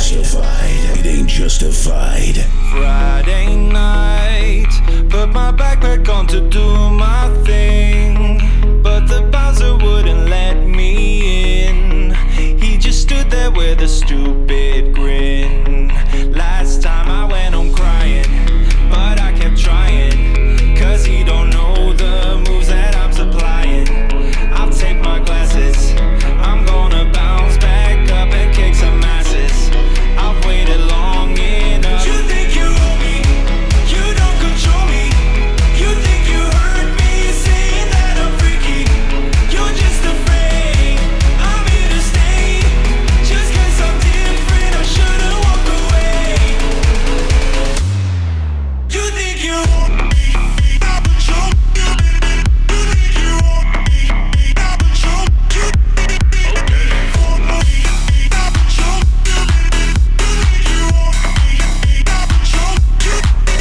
justified. It ain't justified. Friday night, put my backpack on to do my thing, but the bouncer wouldn't let me in. He just stood there with a stupid grin. Last time I went home crying, but I kept trying, cause he don't know the moves that I'm supplying. I'll take my glasses, I'm gonna bounce back up and kick some asses. I've waited long enough. You think you own me, you don't control me. You think you heard me saying that I'm freaky. You're just afraid I'm here to stay. Just cause I'm different, I shouldn't walk away. You think you own me, I control you. You think you own me, I control you. Own me, I control you. You think you own me, I control you.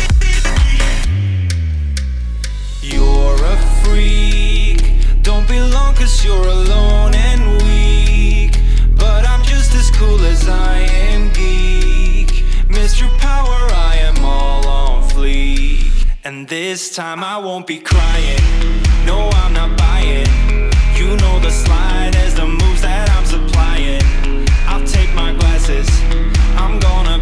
You're a freak, don't belong cause you're alone and weak. But I'm just as cool as I am geek. Mr. Power, I am all on fleek. And this time I won't be crying, no I'm not buying. You know the slide as the moves that I'm supplying. I'll take my glasses, I'm gonna